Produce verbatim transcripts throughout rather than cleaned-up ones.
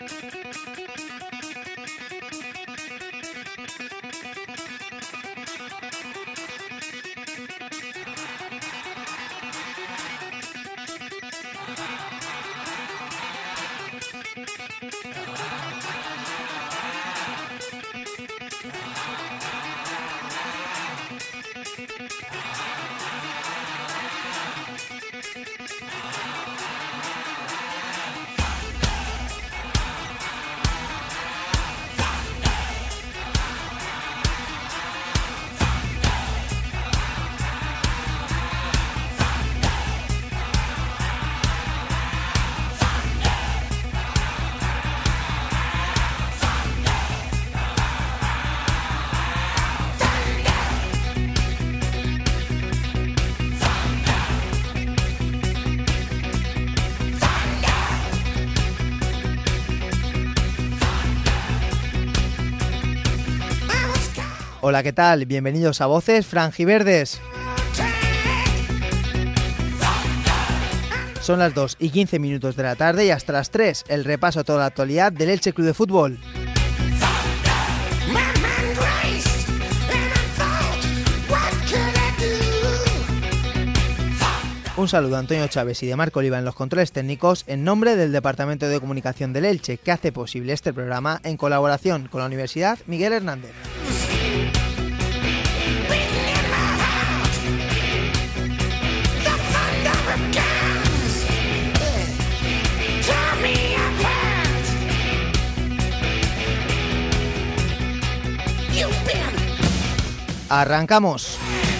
Hola, ¿qué tal? Bienvenidos a Voces Franjiverdes. Son las dos y quince minutos de la tarde y hasta las tres el repaso a toda la actualidad del Elche Club de Fútbol. Un saludo a Antonio Chávez y de Marco Oliva en los controles técnicos en nombre del Departamento de Comunicación del Elche, que hace posible este programa en colaboración con la Universidad Miguel Hernández. Arrancamos.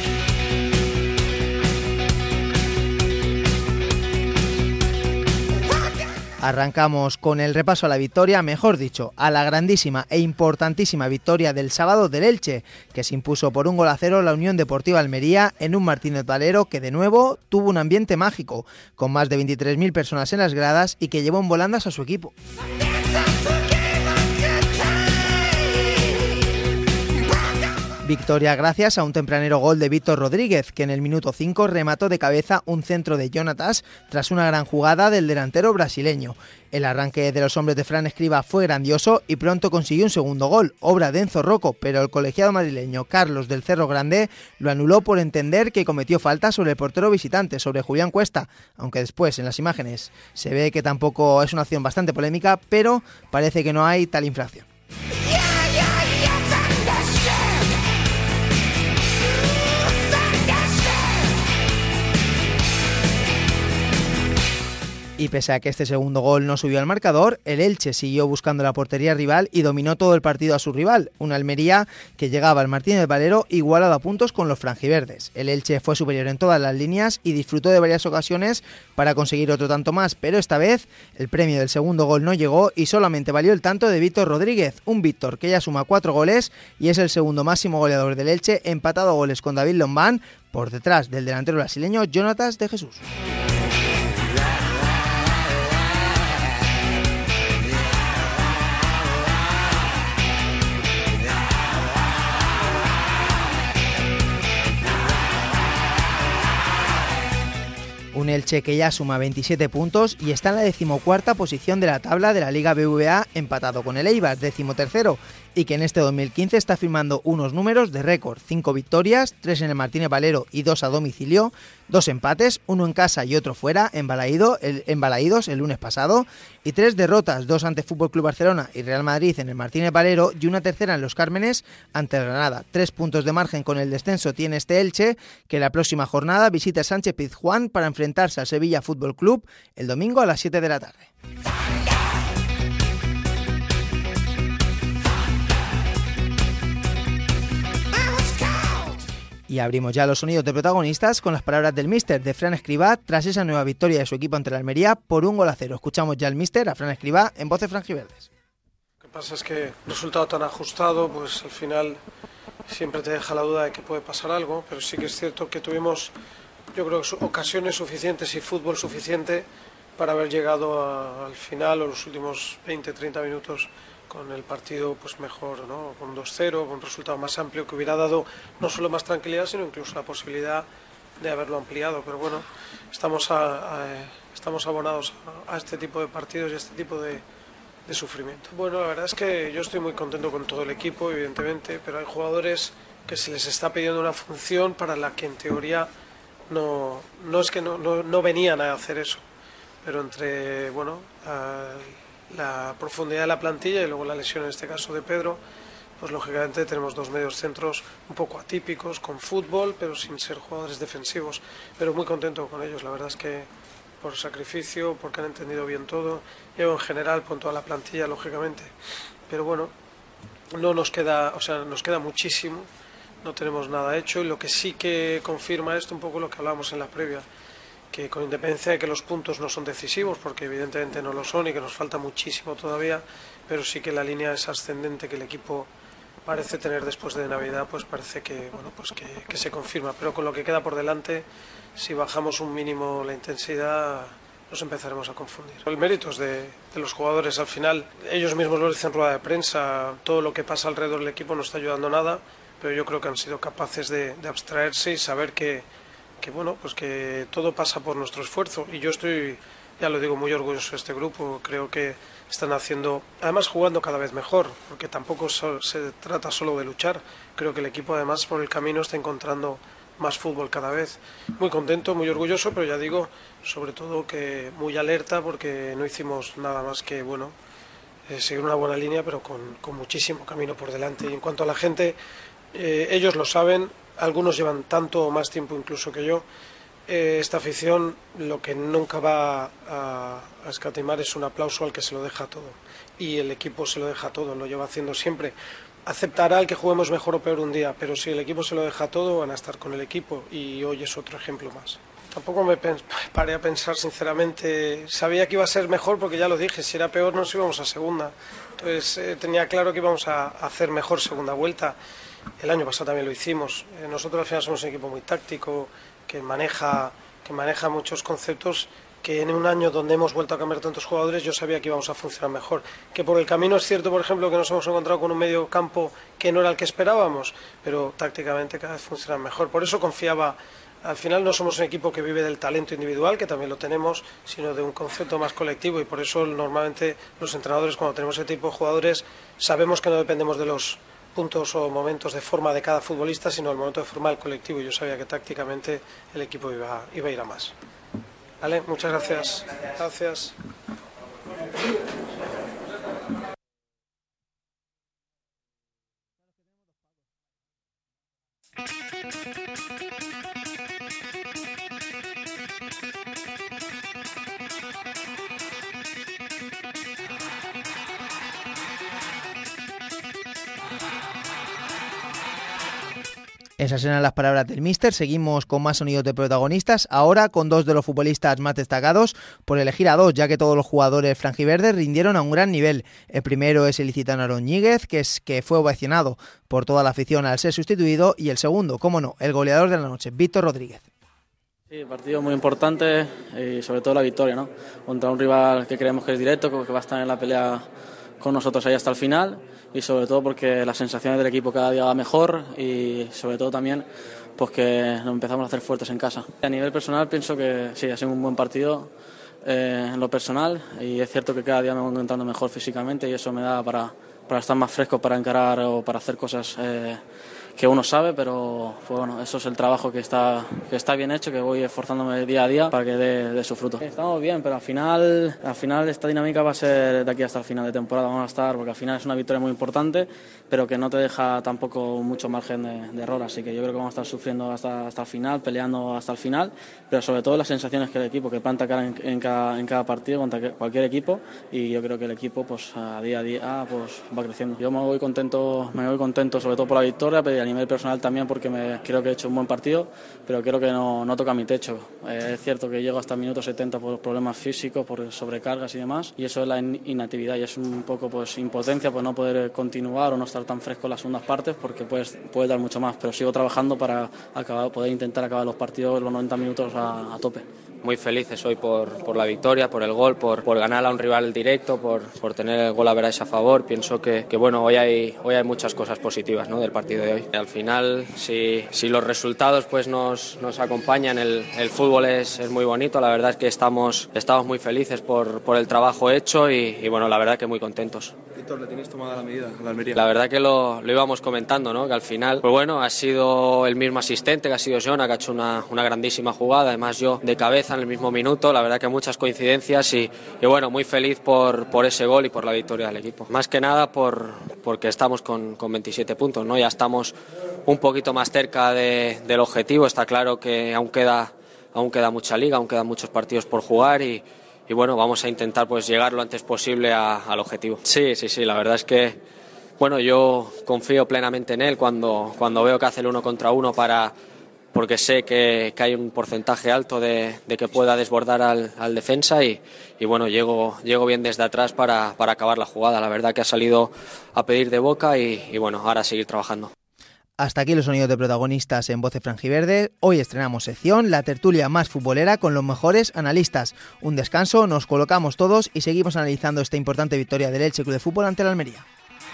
Arrancamos con el repaso a la victoria, mejor dicho, a la grandísima e importantísima victoria del sábado del Elche, que se impuso por un gol a cero la Unión Deportiva Almería en un Martínez Valero que de nuevo tuvo un ambiente mágico, con más de veintitrés mil personas en las gradas y que llevó en volandas a su equipo. Victoria gracias a un tempranero gol de Víctor Rodríguez, que en el minuto cinco remató de cabeza un centro de Jonatas tras una gran jugada del delantero brasileño. El arranque de los hombres de Fran Escribá fue grandioso y pronto consiguió un segundo gol, obra de Enzo Rocco, pero el colegiado madrileño Carlos del Cerro Grande lo anuló por entender que cometió falta sobre el portero visitante, sobre Julián Cuesta, aunque después en las imágenes se ve que tampoco es una acción bastante polémica, pero parece que no hay tal infracción. Y pese a que este segundo gol no subió al marcador, el Elche siguió buscando la portería rival y dominó todo el partido a su rival, una Almería que llegaba al Martínez Valero igualado a puntos con los franjiverdes. El Elche fue superior en todas las líneas y disfrutó de varias ocasiones para conseguir otro tanto más, pero esta vez el premio del segundo gol no llegó y solamente valió el tanto de Víctor Rodríguez, un Víctor que ya suma cuatro goles y es el segundo máximo goleador del Elche, empatado a goles con David Lombán, por detrás del delantero brasileño Jonatas de Jesús. Un Elche que ya suma veintisiete puntos y está en la decimocuarta posición de la tabla de la Liga B B V A, empatado con el Eibar, decimotercero, y que en este dos mil quince está firmando unos números de récord: cinco victorias, tres en el Martínez Valero y dos a domicilio, dos empates, uno en casa y otro fuera, en Balaído, el, en Balaídos el lunes pasado, y tres derrotas, dos ante F C Barcelona y Real Madrid en el Martínez Valero y una tercera en Los Cármenes ante el Granada. Tres puntos de margen con el descenso tiene este Elche, que la próxima jornada visita Sánchez Pizjuán para enfrentarse al Sevilla Fútbol Club el domingo a las siete de la tarde. Y abrimos ya los sonidos de protagonistas con las palabras del míster de Fran Escribá tras esa nueva victoria de su equipo ante la Almería por un gol a cero. Escuchamos ya al míster, a Fran Escribá, en Voces Franjiverdes. Lo que pasa es que un resultado tan ajustado, pues al final siempre te deja la duda de que puede pasar algo, pero sí que es cierto que tuvimos, yo creo, ocasiones suficientes y fútbol suficiente para haber llegado a, al final o los últimos veinte treinta minutos con el partido pues mejor, ¿no? Con dos cero, con un resultado más amplio que hubiera dado no solo más tranquilidad, sino incluso la posibilidad de haberlo ampliado. Pero bueno, estamos, a, a, estamos abonados a, a este tipo de partidos y a este tipo de, de sufrimiento. Bueno, la verdad es que yo estoy muy contento con todo el equipo, evidentemente, pero hay jugadores que se les está pidiendo una función para la que en teoría no, no es que no, no, no venían a hacer eso, pero entre bueno a, la profundidad de la plantilla y luego la lesión en este caso de Pedro, pues lógicamente tenemos dos medios centros un poco atípicos, con fútbol, pero sin ser jugadores defensivos, pero muy contento con ellos, la verdad es que por sacrificio, porque han entendido bien todo, yo en general con toda la plantilla, lógicamente, pero bueno, no nos queda, o sea, nos queda muchísimo, no tenemos nada hecho, y lo que sí que confirma esto un poco lo que hablábamos en la previa, que con independencia de que los puntos no son decisivos, porque evidentemente no lo son y que nos falta muchísimo todavía, pero sí que la línea es ascendente que el equipo parece tener después de Navidad, pues parece que bueno pues que, que se confirma, pero con lo que queda por delante, si bajamos un mínimo la intensidad, nos empezaremos a confundir. El mérito es de, de los jugadores, al final ellos mismos lo dicen en rueda de prensa, todo lo que pasa alrededor del equipo no está ayudando nada, pero yo creo que han sido capaces de, de abstraerse y saber que, que bueno pues que todo pasa por nuestro esfuerzo, y yo estoy, ya lo digo, muy orgulloso de este grupo. Creo que están haciendo, además jugando cada vez mejor, porque tampoco se trata solo de luchar. Creo que el equipo además por el camino está encontrando más fútbol cada vez. Muy contento, muy orgulloso, pero ya digo, sobre todo que muy alerta, porque no hicimos nada más que bueno eh, seguir una buena línea, pero con, con muchísimo camino por delante. Y en cuanto a la gente, eh, ellos lo saben, algunos llevan tanto o más tiempo incluso que yo. Eh, esta afición lo que nunca va a, a escatimar es un aplauso al que se lo deja todo, y el equipo se lo deja todo, lo lleva haciendo siempre. Aceptará el que juguemos mejor o peor un día, pero si el equipo se lo deja todo, van a estar con el equipo, y hoy es otro ejemplo más. Tampoco me paré a pensar, sinceramente, sabía que iba a ser mejor porque ya lo dije, si era peor nos íbamos a segunda, entonces eh, tenía claro que íbamos a hacer mejor segunda vuelta. El año pasado también lo hicimos. Eh, nosotros al final somos un equipo muy táctico, que maneja, que maneja muchos conceptos, que en un año donde hemos vuelto a cambiar tantos jugadores yo sabía que íbamos a funcionar mejor. Que por el camino es cierto, por ejemplo, que nos hemos encontrado con un medio campo que no era el que esperábamos, pero tácticamente cada vez funciona mejor. Por eso confiaba. Al final no somos un equipo que vive del talento individual, que también lo tenemos, sino de un concepto más colectivo, y por eso normalmente los entrenadores, cuando tenemos ese tipo de jugadores, sabemos que no dependemos de los puntos o momentos de forma de cada futbolista, sino el momento de forma del colectivo, y yo sabía que tácticamente el equipo iba, iba a ir a más. Vale, muchas gracias. Gracias. Esas eran las palabras del míster. Seguimos con más sonidos de protagonistas, ahora con dos de los futbolistas más destacados, por elegir a dos, ya que todos los jugadores franjiverdes rindieron a un gran nivel. El primero es el ilicitano Aarón Ñíguez, que, es, que fue ovacionado por toda la afición al ser sustituido, y el segundo, cómo no, el goleador de la noche, Víctor Rodríguez. Sí, partido muy importante y sobre todo la victoria, ¿no? Contra un rival que creemos que es directo, que va a estar en la pelea con nosotros ahí hasta el final, y sobre todo porque las sensaciones del equipo cada día va mejor, y sobre todo también pues que nos empezamos a hacer fuertes en casa. A nivel personal pienso que sí, ha sido un buen partido eh, en lo personal, y es cierto que cada día me voy encontrando mejor físicamente, y eso me da para, para estar más fresco para encarar o para hacer cosas eh, que uno sabe, pero pues bueno, eso es el trabajo que está, que está bien hecho, que voy esforzándome día a día para que dé, dé su fruto. Estamos bien, pero al final, al final esta dinámica va a ser de aquí hasta el final de temporada, vamos a estar, porque al final es una victoria muy importante, pero que no te deja tampoco mucho margen de, de error, así que yo creo que vamos a estar sufriendo hasta, hasta el final, peleando hasta el final, pero sobre todo las sensaciones que el equipo, que planta cara en, en, cada, en cada partido contra cualquier equipo, y yo creo que el equipo pues a día a día pues va creciendo. Yo me voy contento, me voy contento sobre todo por la victoria, pero a nivel personal también, porque me, creo que he hecho un buen partido, pero creo que no, no toca mi techo. Eh, es cierto que llego hasta el minuto setenta por problemas físicos, por sobrecargas y demás, y eso es la inactividad, y es un poco pues impotencia por no poder continuar o no estar tan fresco en las segundas partes, porque puedes, puedes dar mucho más, pero sigo trabajando para acabar, poder intentar acabar los partidos los noventa minutos a, a tope. muy felices hoy por, por la victoria, por el gol, por, por ganar a un rival directo, por, por tener el gol average a favor. Pienso que, que bueno, hoy hay, hoy hay muchas cosas positivas, ¿no?, del partido de hoy. Al final, si, si los resultados pues nos, nos acompañan, el, el fútbol es, es muy bonito. La verdad es que estamos, estamos muy felices por, por el trabajo hecho y, y bueno, la verdad que muy contentos. Víctor, ¿le tenéis tomada la medida a la Almería? La verdad que lo, lo íbamos comentando, ¿no?, que al final, pues bueno, ha sido el mismo asistente, que ha sido Jona, que ha hecho una, una grandísima jugada, además yo de cabeza en el mismo minuto. La verdad que muchas coincidencias y, y bueno, muy feliz por, por ese gol y por la victoria del equipo. Más que nada por, porque estamos con, con veintisiete puntos, ¿no? Ya estamos un poquito más cerca de, del objetivo. Está claro que aún queda, aún queda mucha liga, aún quedan muchos partidos por jugar y, y bueno, vamos a intentar pues llegar lo antes posible a, al objetivo. Sí, sí, sí, la verdad es que bueno, yo confío plenamente en él cuando, cuando veo que hace el uno contra uno para... porque sé que, que hay un porcentaje alto de, de que pueda desbordar al, al defensa y, y bueno, llego, llego bien desde atrás para, para acabar la jugada. La verdad que ha salido a pedir de boca y, y bueno, ahora a seguir trabajando. Hasta aquí los sonidos de protagonistas en Voces Franjiverde. Hoy estrenamos sección, la tertulia más futbolera con los mejores analistas. Un descanso, nos colocamos todos y seguimos analizando esta importante victoria del Elche Club de Fútbol ante el Almería.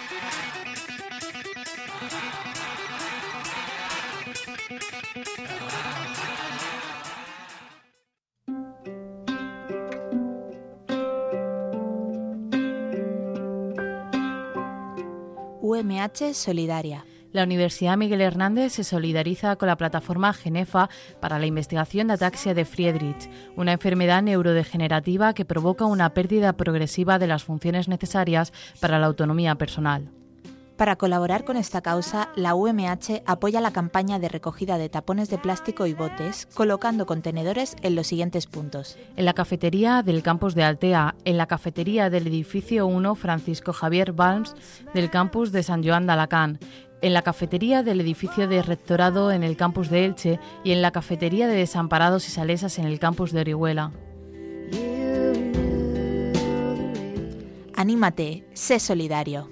U M H Solidaria. La Universidad Miguel Hernández se solidariza con la plataforma Genefa para la investigación de ataxia de Friedreich, una enfermedad neurodegenerativa que provoca una pérdida progresiva de las funciones necesarias para la autonomía personal. Para colaborar con esta causa, la U M H apoya la campaña de recogida de tapones de plástico y botes, colocando contenedores en los siguientes puntos. En la cafetería del campus de Altea, en la cafetería del edificio uno Francisco Javier Balms del campus de San Joan de Alacant, en la cafetería del edificio de Rectorado en el campus de Elche y en la cafetería de Desamparados y Salesas en el campus de Orihuela. Anímate, sé solidario.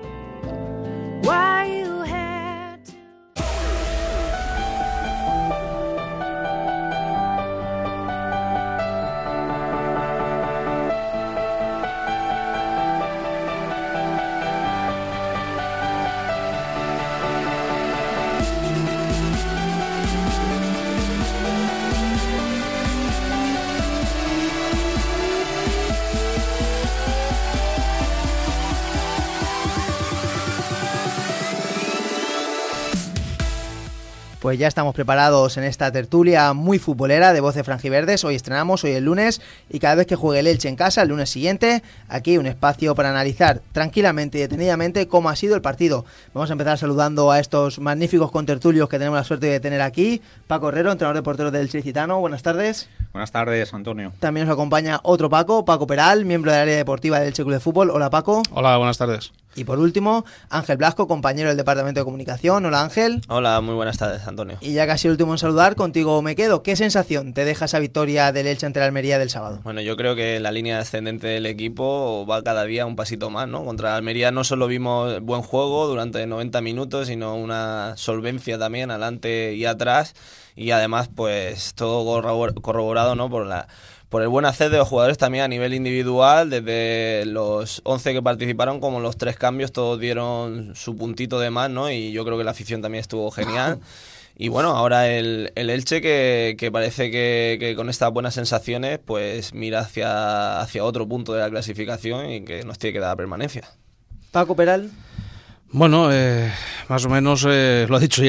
Pues ya estamos preparados en esta tertulia muy futbolera de Voces Franjiverdes. Hoy estrenamos, hoy el lunes, y cada vez que juegue el Elche en casa, el lunes siguiente, aquí un espacio para analizar tranquilamente y detenidamente cómo ha sido el partido. Vamos a empezar saludando a estos magníficos contertulios que tenemos la suerte de tener aquí. Paco Herrero, entrenador de porteros del Elche Licitano, buenas tardes. Buenas tardes, Antonio. También nos acompaña otro Paco, Paco Peral, miembro del área deportiva del Elche Club de Fútbol. Hola, Paco. Hola, buenas tardes. Y por último, Ángel Blasco, compañero del Departamento de Comunicación. Hola, Ángel. Hola, muy buenas tardes, Antonio. Y ya casi el último en saludar, contigo me quedo. ¿Qué sensación te deja esa victoria del Elche ante la Almería del sábado? Bueno, yo creo que la línea ascendente del equipo va cada día un pasito más, ¿no? Contra la Almería no solo vimos buen juego durante noventa minutos, sino una solvencia también adelante y atrás. Y además, pues todo corroborado, ¿no? Por la... por el buen hacer de los jugadores también a nivel individual, desde los once que participaron como los tres cambios, todos dieron su puntito de más, ¿no? Y yo creo que la afición también estuvo genial. Y bueno, ahora el, el Elche que, que parece que, que con estas buenas sensaciones pues mira hacia, hacia otro punto de la clasificación y que nos tiene que dar permanencia. Paco Peral. Bueno, eh, más o menos eh, lo ha dicho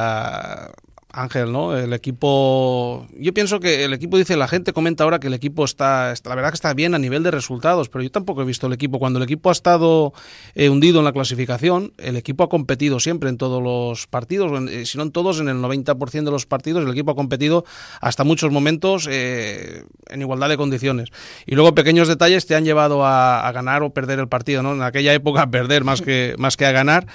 ya Ángel, ¿no? El equipo, yo pienso que el equipo, dice, la gente comenta ahora que el equipo está, está la verdad que está bien a nivel de resultados, pero yo tampoco he visto el equipo, cuando el equipo ha estado eh, hundido en la clasificación, el equipo ha competido siempre en todos los partidos, en, si no en todos, en el noventa por ciento de los partidos, el equipo ha competido hasta muchos momentos eh, en igualdad de condiciones. Y luego pequeños detalles te han llevado a, a ganar o perder el partido, ¿no? En aquella época a perder más que, más que a ganar,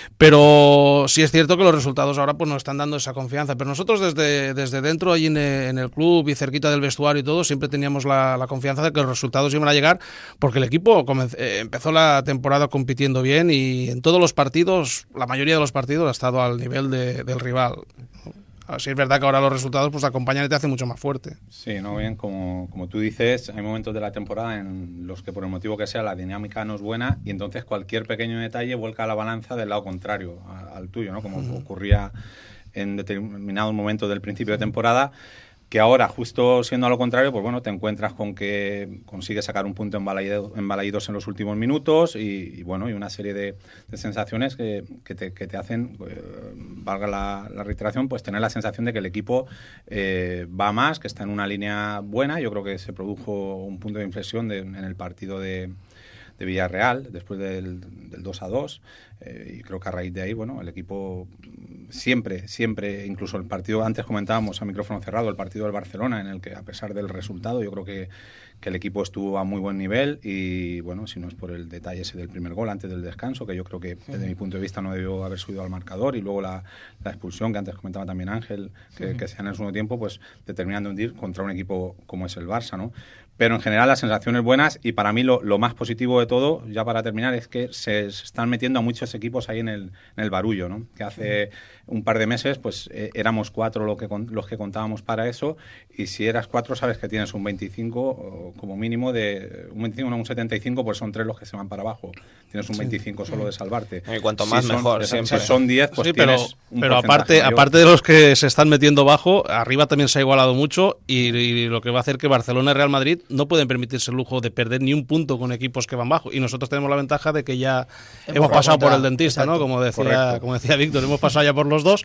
pero sí es cierto que los resultados ahora pues nos están dando esa confianza. Pero nosotros desde, desde dentro, allí en, en el club y cerquita del vestuario y todo, siempre teníamos la, la confianza de que los resultados iban a llegar, porque el equipo comenz- eh, empezó la temporada compitiendo bien y en todos los partidos, la mayoría de los partidos, ha estado al nivel de, del rival. Sí, es verdad que ahora los resultados pues acompañan y te hacen mucho más fuerte. Sí, no bien, como, como tú dices, hay momentos de la temporada en los que por el motivo que sea la dinámica no es buena y entonces cualquier pequeño detalle vuelca la balanza del lado contrario a, al tuyo, ¿no? Como uh-huh. ocurría en determinados momentos del principio de temporada, que ahora, justo siendo a lo contrario, pues bueno, te encuentras con que consigues sacar un punto en Balaídos en los últimos minutos y, y bueno, y una serie de, de sensaciones que, que, te, que te hacen, eh, valga la, la reiteración, pues tener la sensación de que el equipo eh, va más, que está en una línea buena. Yo creo que se produjo un punto de inflexión de, en el partido de, de Villarreal, después del, del dos a dos, eh, y creo que a raíz de ahí, bueno, el equipo siempre, siempre, incluso el partido, antes comentábamos a micrófono cerrado, el partido del Barcelona, en el que a pesar del resultado, yo creo que, que el equipo estuvo a muy buen nivel y, bueno, si no es por el detalle ese del primer gol antes del descanso, que yo creo que desde mi punto de vista no debió haber subido al marcador, y luego la, la expulsión, que antes comentaba también Ángel, que, uh-huh. que sea en el segundo tiempo, pues determinando hundir contra un equipo como es el Barça, ¿no? Pero en general las sensaciones buenas, y para mí lo, lo más positivo de todo, ya para terminar, es que se, se están metiendo a muchos equipos ahí en el, en el barullo, ¿no? Que hace un par de meses pues eh, éramos cuatro lo que, los que contábamos para eso, y si eras cuatro sabes que tienes un veinticinco como mínimo de un veinticinco, no un setenta y cinco, pues son tres los que se van para abajo. Tienes un veinticinco sí. solo de salvarte. Y cuanto más si son, mejor, siempre. Si son diez, pues sí, tienes pero, un pero aparte, mayor. aparte de los que se están metiendo bajo, arriba también se ha igualado mucho, y, y lo que va a hacer que Barcelona y Real Madrid no pueden permitirse el lujo de perder ni un punto con equipos que van bajo, y nosotros tenemos la ventaja de que ya hemos, hemos pasado por el dentista, exacto, ¿no? Como decía, como decía Víctor, hemos pasado ya por los dos,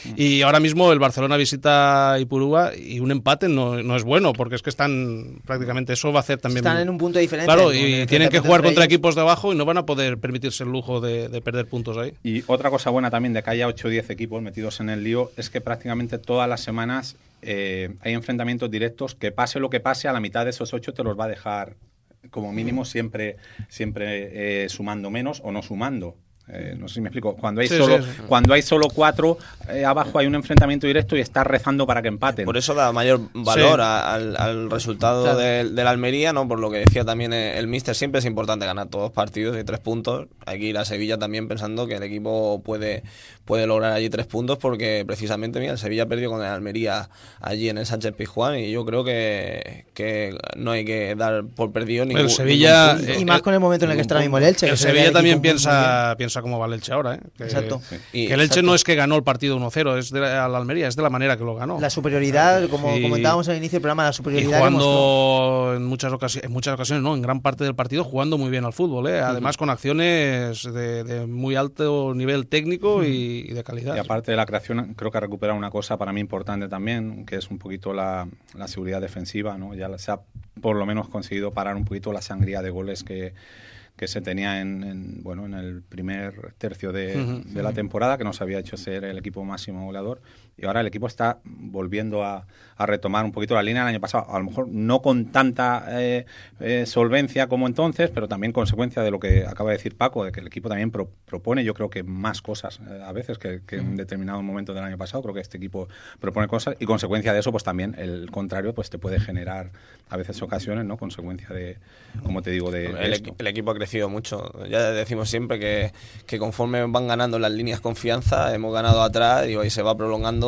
y ahora mismo el Barcelona visita Ipurúa y un empate no, no es bueno, porque es que están prácticamente, eso va a hacer también... Están en un punto diferente. Claro, y tienen que jugar contra equipos de abajo y no van a poder permitirse el lujo de, de perder puntos ahí. Y otra cosa buena también de que haya ocho o diez equipos metidos en el lío es que prácticamente todas las semanas eh, hay enfrentamientos directos que pase lo que pase, a la mitad de esos ocho te los va a dejar como mínimo siempre, siempre eh, sumando menos o no sumando. Eh, no sé si me explico. Cuando hay sí, solo sí, sí. cuando hay solo cuatro eh, abajo hay un enfrentamiento directo y estás rezando para que empaten. Por eso da mayor valor sí. a, al, al resultado claro. del de la Almería, ¿no? Por lo que decía también el míster, siempre es importante ganar todos los partidos y tres puntos. Hay que ir a Sevilla también pensando que el equipo puede, puede lograr allí tres puntos, porque precisamente mira, el Sevilla perdió con el Almería allí en el Sánchez Pizjuán, y yo creo que, que no hay que dar por perdido ningún, el Sevilla, ningún punto. Y más con el momento en el que está mismo el Elche. El Sevilla, Sevilla también piensa, piensa como va el Elche ahora, ¿eh? Que, exacto. Que el Elche exacto. no es que ganó el partido uno cero, es de la, la Almería, es de la manera que lo ganó. La superioridad, como sí. comentábamos al inicio del programa, la superioridad. Y jugando en muchas ocasiones, en muchas ocasiones, no, en gran parte del partido jugando muy bien al fútbol, ¿eh? Además uh-huh. con acciones de, de muy alto nivel técnico uh-huh. y, y de calidad. Y aparte de la creación, creo que ha recuperado una cosa para mí importante también, que es un poquito la, la seguridad defensiva, ¿no? Ya se ha por lo menos conseguido parar un poquito la sangría de goles que que se tenía en, en bueno en el primer tercio de, uh-huh, de la uh-huh. temporada, que nos había hecho ser el equipo máximo goleador, y ahora el equipo está volviendo a, a retomar un poquito la línea del año pasado, a lo mejor no con tanta eh, eh, solvencia como entonces, pero también consecuencia de lo que acaba de decir Paco, de que el equipo también pro, propone, yo creo que más cosas eh, a veces que, que uh-huh. en determinado momento del año pasado. Creo que este equipo propone cosas, y consecuencia de eso pues también el contrario pues te puede generar a veces ocasiones, ¿no? Consecuencia de, como te digo, de, de el, esto. el equipo ha crecido mucho. Ya decimos siempre que, que conforme van ganando las líneas confianza, hemos ganado atrás y hoy se va prolongando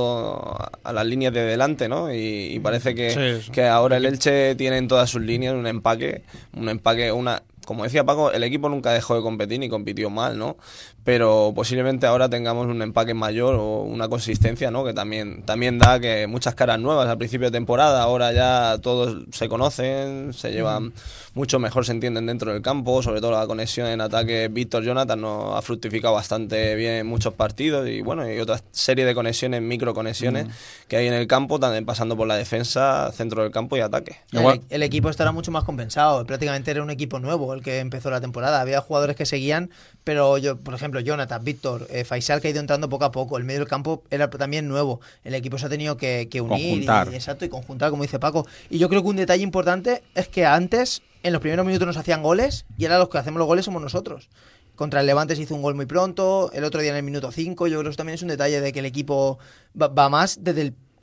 a las líneas de delante, ¿no? Y, y parece que, sí, sí. que ahora el Elche tiene en todas sus líneas un empaque, un empaque, una... Como decía Paco, el equipo nunca dejó de competir ni compitió mal, ¿no? Pero posiblemente ahora tengamos un empaque mayor o una consistencia, ¿no? Que también, también da que muchas caras nuevas al principio de temporada, ahora ya todos se conocen, se llevan mucho mejor, se entienden dentro del campo, sobre todo la conexión en ataque. Víctor Jonathan nos ha fructificado bastante bien en muchos partidos, y bueno, y otra serie de conexiones, micro conexiones mm. que hay en el campo, también pasando por la defensa, centro del campo y ataque. El, el equipo estará mucho más compensado, prácticamente era un equipo nuevo el que empezó la temporada. Había jugadores que seguían, pero yo, por ejemplo, Jonathan, Víctor, eh, Faisal, que ha ido entrando poco a poco. El medio del campo era también nuevo. El equipo se ha tenido que, que unir y, exacto, y conjuntar, como dice Paco. Y yo creo que un detalle importante es que antes, en los primeros minutos nos hacían goles, y ahora los que hacemos los goles somos nosotros. Contra el Levante se hizo un gol muy pronto, el otro día en el minuto cinco. Yo creo que eso también es un detalle de que el equipo va, va más desde el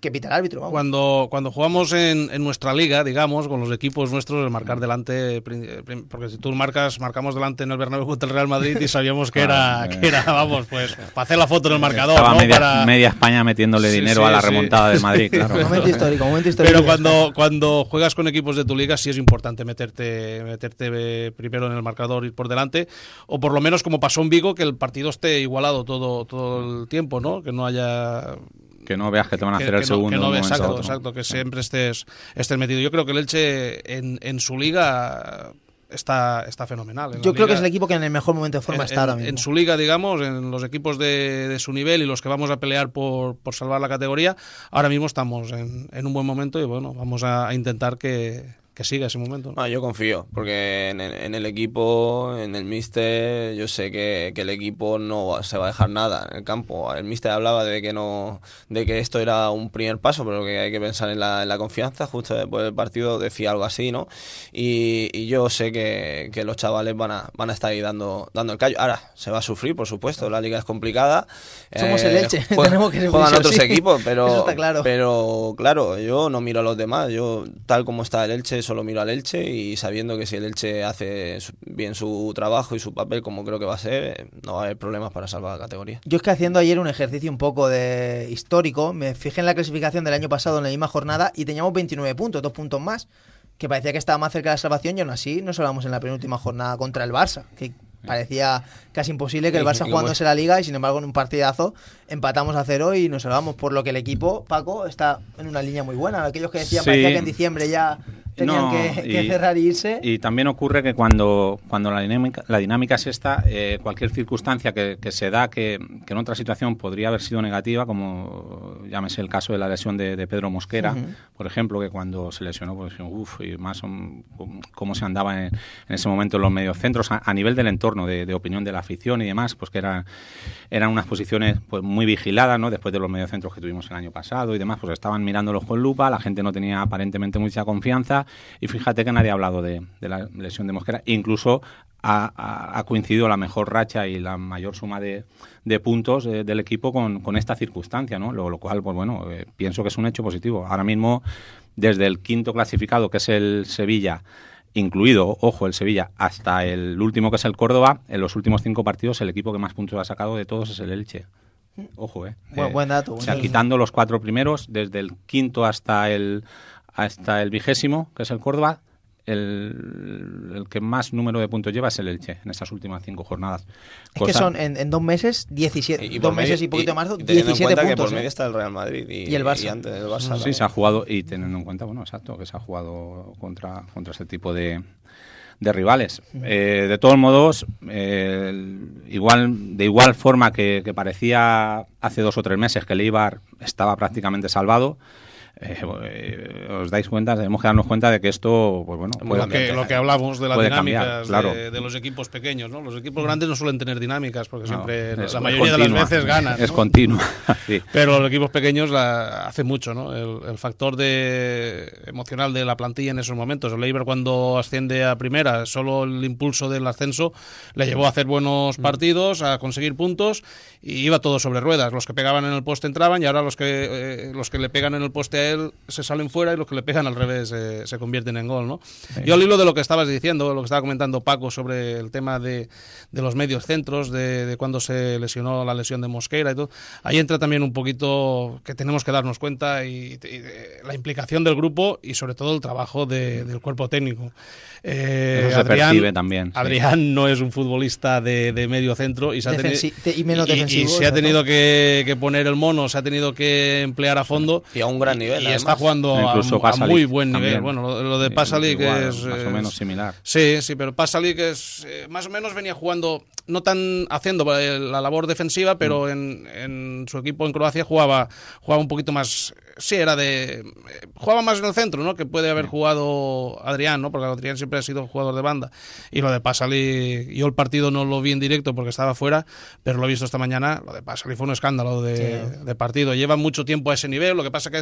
que pita el árbitro. Vamos. Cuando, cuando jugamos en, en nuestra liga, digamos, con los equipos nuestros, el marcar delante, porque si tú marcas, marcamos delante en el Bernabéu contra el Real Madrid y sabíamos que era, que era vamos, pues, para hacer la foto en el marcador. Estaba ¿no? media, para... media España metiéndole sí, dinero sí, a la sí. remontada del Madrid, claro. Momento histórico, momento histórico. Pero cuando, cuando juegas con equipos de tu liga, sí es importante meterte, meterte primero en el marcador, ir por delante, o por lo menos como pasó en Vigo, que el partido esté igualado todo, todo el tiempo, ¿no? Que no haya... Que no veas que te van a hacer que, el que segundo. No, que no un veas, exacto, otro. exacto, que siempre estés, estés metido. Yo creo que el Elche en, en su liga está, está fenomenal. Yo creo liga, que es el equipo que en el mejor momento de forma en, está ahora mismo. En su liga, digamos, en los equipos de, de su nivel y los que vamos a pelear por, por salvar la categoría, ahora mismo estamos en, en un buen momento y bueno, vamos a, a intentar que... que siga ese momento. No, yo confío, porque en el, en el equipo, en el míster, yo sé que, que el equipo no se va a dejar nada en el campo. El míster hablaba de que no, de que esto era un primer paso, pero que hay que pensar en la, en la confianza. Justo después del partido decía algo así, ¿no? Y, y yo sé que, que los chavales van a, van a estar ahí dando, dando el callo. Ahora, se va a sufrir, por supuesto, la liga es complicada. Somos eh, el Elche, juegan, tenemos que sufrir, juegan otros sí. equipos, pero, Eso está claro. pero claro, yo no miro a los demás. Yo, tal como está el Elche, solo miro al Elche y sabiendo que si el Elche hace bien su trabajo y su papel como creo que va a ser, no va a haber problemas para salvar la categoría. Yo es que haciendo ayer un ejercicio un poco de histórico, me fijé en la clasificación del año pasado en la misma jornada y teníamos veintinueve puntos, dos puntos más, que parecía que estaba más cerca de la salvación y aún así nos salvamos en la penúltima jornada contra el Barça, que parecía casi imposible que el Barça jugándose la liga y sin embargo en un partidazo empatamos a cero y nos salvamos, por lo que el equipo, Paco, está en una línea muy buena. Aquellos que decían Sí. parecía que en diciembre ya tenían No, que, y, que cerrar y irse. Y también ocurre que cuando, cuando la, dinámica, la dinámica es esta, eh, cualquier circunstancia que, que se da que, que en otra situación podría haber sido negativa, como llámese el caso de la lesión de, de Pedro Mosquera, uh-huh. por ejemplo, que cuando se lesionó, pues uff, y más um, cómo se andaba en, en ese momento en los mediocentros, a, a nivel del entorno, de, de opinión de la afición y demás, pues que era, eran unas posiciones pues muy vigiladas, ¿no? Después de los mediocentros que tuvimos el año pasado y demás, pues estaban mirándolos con lupa, la gente no tenía aparentemente mucha confianza. Y fíjate que nadie ha hablado de, de la lesión de Mosquera. Incluso ha, ha, ha coincidido la mejor racha y la mayor suma de, de puntos de, del equipo con, con esta circunstancia, ¿no? Lo, lo cual, pues bueno, eh, pienso que es un hecho positivo. Ahora mismo, desde el quinto clasificado, que es el Sevilla, incluido, ojo, el Sevilla, hasta el último, que es el Córdoba, en los últimos cinco partidos el equipo que más puntos ha sacado de todos es el Elche. Ojo, ¿eh? Buen, eh buen dato. Buen o sea, dato. quitando los cuatro primeros, desde el quinto hasta el hasta el vigésimo, que es el Córdoba, el, el que más número de puntos lleva es el Elche en estas últimas cinco jornadas. Es Cosa... que son en, en dos meses diecisiete, y, y dos medio, meses y poquito y, más, y diecisiete en puntos. Que por medio ¿eh? está el Real Madrid y, y el Barça. Y antes el Barça. Sí, se ha jugado, y teniendo en cuenta, bueno, exacto, que se ha jugado contra, contra ese tipo de... de rivales. Eh, de todos modos, eh, igual de igual forma que, que parecía hace dos o tres meses que el Eibar estaba prácticamente salvado, eh, eh, os dais cuenta, debemos que darnos cuenta de que esto, pues bueno, lo, que, lo que hablamos de las dinámicas cambiar, claro. de, de los equipos pequeños, ¿no? Los equipos grandes no suelen tener dinámicas porque no, siempre, es, la mayoría continua, de las veces ganan, es ¿no? continua. Sí. Pero los equipos pequeños la, hace mucho, ¿no? El, el factor de, emocional de la plantilla en esos momentos. El Eibar, cuando asciende a primera, solo el impulso del ascenso le llevó a hacer buenos partidos, a conseguir puntos, y iba todo sobre ruedas. Los que pegaban en el poste entraban y ahora los que eh, los que le pegan en el poste a él se salen fuera y los que le pegan al revés eh, se convierten en gol, ¿no? Sí. Yo al hilo de lo que estabas diciendo, lo que estaba comentando Paco sobre el tema de, de los medios centros, de, de cuando se lesionó la lesión de Mosquera y todo, ahí entra también un poquito que tenemos que darnos cuenta y, y de la implicación del grupo y sobre todo el trabajo de, del cuerpo técnico. Eh, Eso se Adrián, percibe también. Sí. Adrián no es un futbolista de, de medio centro y se, Defensi- ha, teni- y menos y, defensivo, y se ha tenido que, que poner el mono, se ha tenido que emplear a fondo y a un gran nivel. Y además. está jugando a, a muy buen nivel. También. Bueno, lo, lo de Pasalic Igual, es más o menos similar. Sí, sí, pero Pasalic es eh, más o menos venía jugando, no tan haciendo la labor defensiva, pero mm. en, en su equipo en Croacia jugaba jugaba un poquito más. Sí, era de jugaba más en el centro, ¿no? Que puede haber jugado Adrián, ¿no? Porque Adrián siempre ha sido jugador de banda. Y lo de Pasalic, yo el partido no lo vi en directo porque estaba fuera, pero lo he visto esta mañana. Lo de Pasalic fue un escándalo de, sí. de partido. Lleva mucho tiempo a ese nivel. Lo que pasa que es un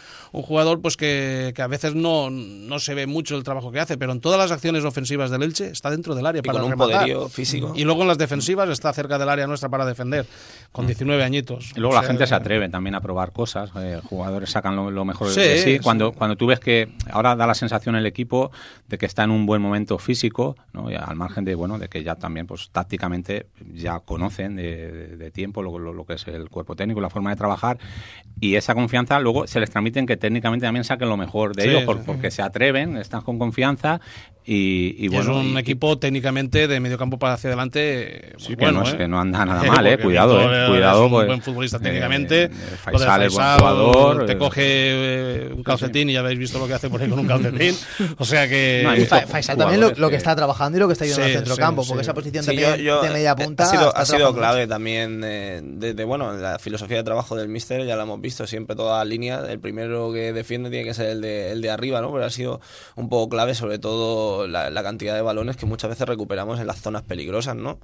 un jugador pues que, que a veces no, no se ve mucho el trabajo que hace, pero en todas las acciones ofensivas del Elche está dentro del área y para con un rematar. poderío físico. Y luego en las defensivas está cerca del área nuestra para defender, con diecinueve añitos. Y luego o la sea, gente se atreve también a probar cosas, eh, jugadores sacan lo, lo mejor Sí, de sí. sí. Cuando, cuando tú ves que ahora da la sensación el equipo de que está en un buen momento físico, ¿no? Y al margen de bueno de que ya también pues tácticamente ya conocen de, de, de tiempo lo, lo, lo que es el cuerpo técnico, la forma de trabajar, y esa confianza luego se les transmite en que técnicamente también saquen lo mejor de Sí, ellos, sí. por, porque se atreven, están con confianza y, y Y bueno. es un y, equipo técnicamente de medio campo para hacia adelante muy Sí, que, bueno, no es, ¿eh? que no anda nada mal, eh, Porque cuidado, Víctor eh, cuidado. es un pues, buen futbolista técnicamente. eh, Lo de Faisal es buen Faisal, jugador. te eh, coge eh, un calcetín y ya habéis visto lo que hace por ahí con un calcetín. O sea que... No, hay Y muchos Fa- Faisal también lo, lo que que- está trabajando y lo que está ayudando Sí, al centrocampo, sí, porque sí. esa posición Sí, también yo- yo- de media eh, punta ha sido, está ha sido trabajando clave mucho. también eh, desde bueno la filosofía de trabajo del míster, ya la hemos visto siempre toda la línea, el primero que defiende tiene que ser el de, el de arriba, ¿no? Pero ha sido un poco clave, sobre todo la, la cantidad de balones que muchas veces recuperamos en las zonas peligrosas, ¿no?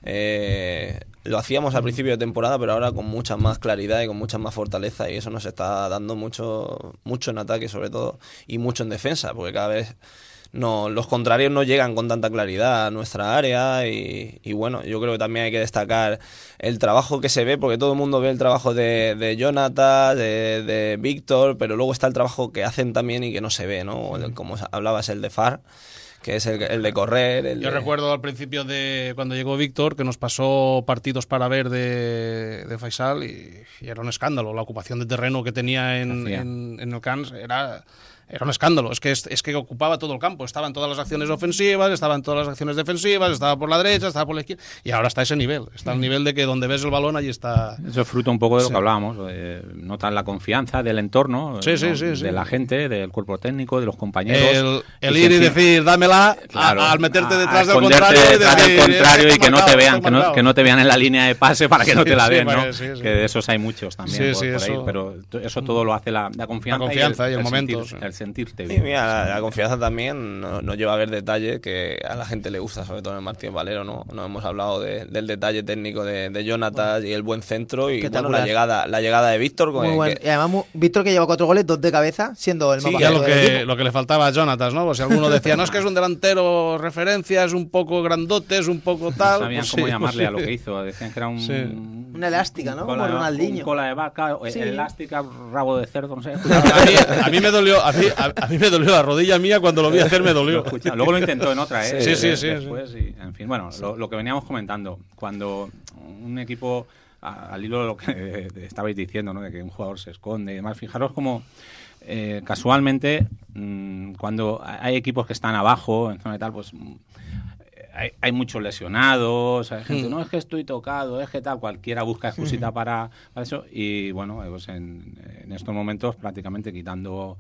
Eh, lo hacíamos al principio de temporada, pero ahora con mucha más claridad y con mucha más fortaleza, y eso nos está dando mucho, mucho en ataque sobre todo y mucho en defensa, porque cada vez no, los contrarios no llegan con tanta claridad a nuestra área y, y bueno, yo creo que también hay que destacar el trabajo que se ve, porque todo el mundo ve el trabajo de, de Jonathan, de, de Víctor, pero luego está el trabajo que hacen también y que no se ve, ¿no? El, como hablabas, el de Far, que es el, el de correr. El Yo de... recuerdo al principio de cuando llegó Víctor que nos pasó partidos para ver de, de Faisal y, y era un escándalo. La ocupación de terreno que tenía en, en, en el Cans era... Era un escándalo, es que, es, es que ocupaba todo el campo, estaba en todas las acciones ofensivas, estaba en todas las acciones defensivas, estaba por la derecha, estaba por la izquierda, y ahora está a ese nivel, está al nivel de que donde ves el balón allí está... Eso es fruto un poco de lo Sí. que hablábamos, eh, notan la confianza del entorno, Sí, ¿no? sí, sí, de sí. la gente, del cuerpo técnico, de los compañeros. El, el y ir y encima- decir, dámela, Claro, a- al meterte a- detrás a del esconderte contrario y detrás del decir, contrario "Está y que no marcado, te vean, está que no, marcado". que no te vean en la línea de pase para que no Sí, te la sí, den, para ¿no? que- sí, sí. Que de esos hay muchos también Sí, por, sí, por ahí, eso. pero t- eso todo lo hace la, la confianza, La confianza y el momento, sentir- sí. el sentirte Sí, bien. mira, la, la confianza también nos no lleva a ver detalles que a la gente le gusta, sobre todo en el Martín Valero, ¿no? No hemos hablado de, del detalle técnico de, de Jonathan y el buen centro y bueno, Espectacular. la llegada la llegada de Víctor. con Muy el bueno. que- Y además, mu- Víctor que lleva cuatro goles, dos de cabeza, siendo el más Sí, Ya bajito lo del que, equipo. lo que le faltaba a Jonathan, ¿no? Pues si alguno decía, no, es que es un delantero referencia, es un poco grandote, es un poco No tal. sabían pues cómo sí, llamarle pues a lo sí. que hizo, decían que era un... Sí. Una elástica, ¿no? cola Como de- Ronaldinho. un cola de vaca, Sí. elástica, rabo de cerdo, no sé. A mí, a mí me dolió, a mí, a, a mí me dolió la rodilla mía cuando lo vi hacer, me Lo dolió. escucha- Luego lo intentó en otra, ¿eh? Sí, sí, De- sí, Después, y, en fin, bueno, lo, lo que veníamos comentando, cuando un equipo, a- al hilo de lo que estabais diciendo, ¿no? De que un jugador se esconde y demás, fijaros como eh, casualmente, mmm, cuando hay equipos que están abajo, en zona y tal, pues mm, hay, hay muchos lesionados, hay gente, Mm. no, es que estoy tocado, es que tal, cualquiera busca excusita para, para eso, y bueno, pues en, en estos momentos prácticamente quitando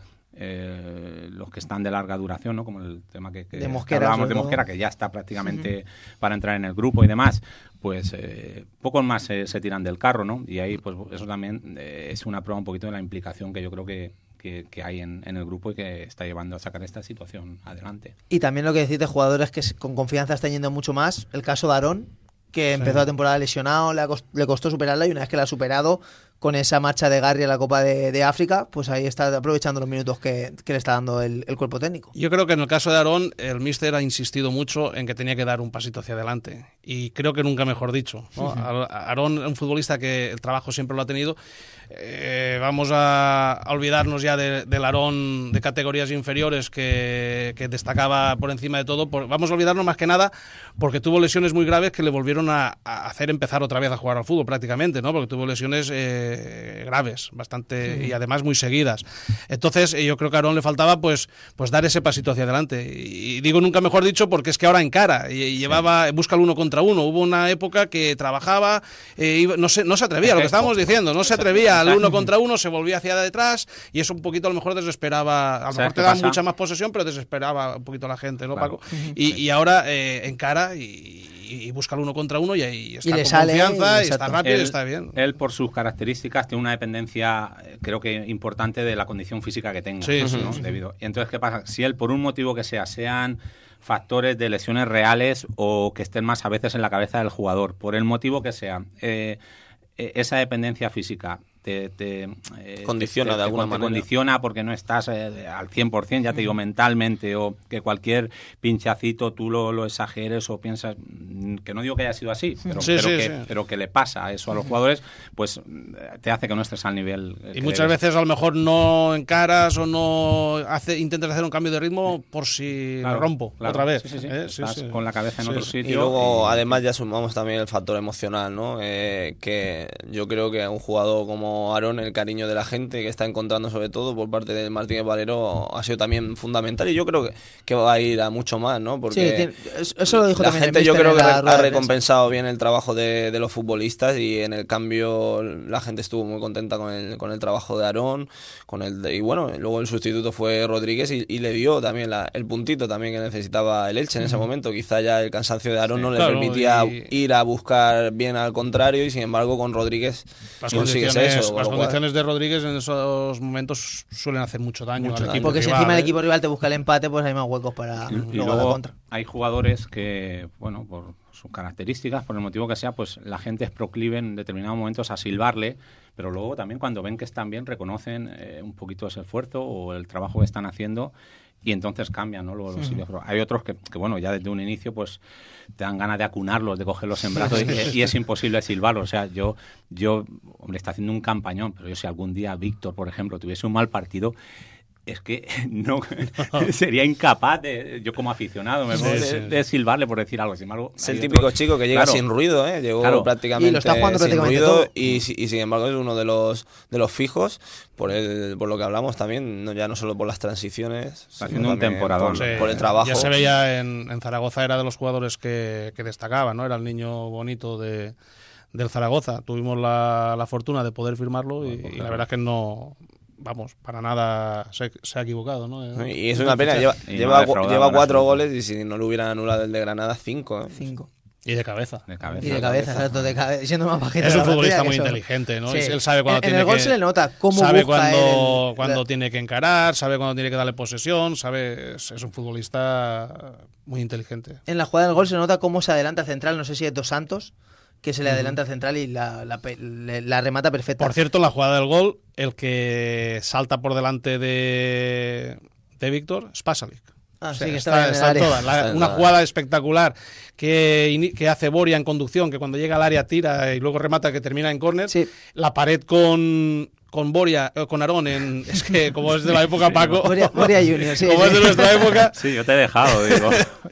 eh, los que están de larga duración, ¿no? Como el tema que, que De Mosquera, hablábamos sobre de todo. Mosquera, que ya está prácticamente para entrar en el grupo y demás, pues eh, pocos más se, se tiran del carro, ¿no? Y ahí, pues eso también eh, es una prueba un poquito de la implicación que yo creo que, que, que hay en, en el grupo y que está llevando a sacar esta situación adelante. Y también lo que decís de jugadores que con confianza están yendo mucho más. El caso de Aarón, que empezó la temporada lesionado, le, ha cost- le costó superarla y una vez que la ha superado con esa marcha de Garri a la Copa de, de África, pues ahí está aprovechando los minutos que, que le está dando el, el cuerpo técnico. Yo creo que en el caso de Aarón, el míster ha insistido mucho en que tenía que dar un pasito hacia adelante. Y creo que nunca mejor dicho, ¿no? Aarón, un futbolista que el trabajo siempre lo ha tenido. Eh, vamos a, a olvidarnos ya de, del Aarón de categorías inferiores que, que destacaba por encima de todo. Por, vamos a olvidarnos más que nada porque tuvo lesiones muy graves que le volvieron a, a hacer empezar otra vez a jugar al fútbol prácticamente, ¿no? Porque tuvo lesiones eh, graves, bastante, sí. Y además muy seguidas. Entonces eh, yo creo que a Aarón le faltaba pues, pues dar ese pasito hacia adelante. Y, y digo nunca mejor dicho porque es que ahora encara y, y llevaba, busca el uno contra uno. Hubo una época que trabajaba, eh, iba, no, se, no se atrevía, lo que estábamos diciendo, no se atrevía al uno contra uno, se volvía hacia detrás y eso un poquito a lo mejor desesperaba, a lo mejor te da mucha más posesión, pero desesperaba un poquito a la gente, ¿no, claro. Paco? Y, y ahora eh, encara y, y busca el uno contra uno y, y está y le con sale, confianza y, y está rápido él, y está bien. Él, por sus características, tiene una dependencia, creo que importante, de la condición física que tenga. Sí, ¿no? sí, ¿no? sí. Debido. Y entonces, ¿qué pasa? Si él, por un motivo que sea, sean factores de lesiones reales o que estén más a veces en la cabeza del jugador, por el motivo que sea, eh, esa dependencia física te, te eh, condiciona te, de alguna te, manera. Te condiciona porque no estás eh, al cien por ciento, ya te digo, mentalmente, o que cualquier pinchacito tú lo, lo exageres o piensas, que no digo que haya sido así, pero, sí, pero, sí, que, sí. pero que le pasa eso a los jugadores, pues te hace que no estés al nivel. Y muchas debes. veces a lo mejor no encaras o no hace, intentas hacer un cambio de ritmo por si claro, lo rompo claro. otra vez. Sí, sí, sí. ¿eh? Estás sí, sí. con la cabeza en sí, otro sí. sitio. Y luego, y... además, ya sumamos también el factor emocional, ¿no? Eh, que yo creo que un jugador como Aarón, el cariño de la gente que está encontrando, sobre todo por parte de Martínez Valero, ha sido también fundamental, y yo creo que, que va a ir a mucho más, ¿no? Porque sí, eso lo dijo la también gente, el yo creo que ha recompensado bien el trabajo de, de los futbolistas, y en el cambio la gente estuvo muy contenta con el, con el trabajo de Aarón, con el de, y bueno, luego el sustituto fue Rodríguez y, y le dio también la, el puntito también que necesitaba el Elche en ese momento. Quizá ya el cansancio de Aarón sí, no le claro, permitía y... ir a buscar bien al contrario, y sin embargo con Rodríguez las consigues condiciones, eso. Las condiciones de Rodríguez en esos momentos suelen hacer mucho daño mucho al equipo. Porque si rival, encima ¿eh? el equipo rival te busca el empate, pues hay más huecos para y, y luego luego la contra. Hay jugadores que, bueno, por sus características, por el motivo que sea, pues la gente es proclive en determinados momentos a silbarle, pero luego también cuando ven que están bien reconocen eh, un poquito ese esfuerzo o el trabajo que están haciendo, y entonces cambian, ¿no? Luego los silbidos. Pero hay otros que, que, bueno, ya desde un inicio pues te dan ganas de acunarlos, de cogerlos en brazos y, y es imposible silbarlos. O sea, yo, yo, hombre, está haciendo un campañón, pero yo si algún día Víctor, por ejemplo, tuviese un mal partido, es que no sería incapaz de, yo como aficionado, me sí, de, sí. de silbarle por decir algo. Sin embargo, es el típico otros, chico que llega claro, sin ruido, ¿eh? Llegó claro, prácticamente, y lo está jugando sin prácticamente ruido todo. Y, y sin embargo es uno de los de los fijos por el por lo que hablamos también, no, ya no solo por las transiciones, está haciendo un temporadón por, sí, por el trabajo. Ya se veía en, en Zaragoza, era de los jugadores que, que destacaba, ¿no? Era el niño bonito de del Zaragoza. Tuvimos la, la fortuna de poder firmarlo y, y la verdad es que no... Vamos, para nada se, se ha equivocado, ¿no? Y es una pena, lleva, lleva, no lleva cuatro goles y si no lo hubieran anulado el de Granada, cinco. ¿eh? Cinco. Y de cabeza. De cabeza. Y de cabeza, exacto, de cabeza, siendo más bajito. Es un la futbolista muy eso. inteligente, ¿no? Sí. Él sabe cuando en, tiene en el gol que, se le nota cómo sabe busca cuando, el, cuando la... tiene que encarar, sabe cuando tiene que darle posesión, sabe, es, es un futbolista muy inteligente. En la jugada del gol se nota cómo se adelanta el central, no sé si es Dos Santos, que se le adelanta al central y la, la, la, la remata perfecta. Por cierto, en la jugada del gol, el que salta por delante de, de Víctor es Pasalic. Ah, o sea, sí, que está, está, está en toda. La, una jugada espectacular que, que hace Boria en conducción, que cuando llega al área tira y luego remata, que termina en córner. Sí. La pared con... con Boria, eh, con Aarón, en, es que como es de la época Paco, Boria, Boria Junior, sí, como sí. es de nuestra época, sí, yo te he dejado, digo.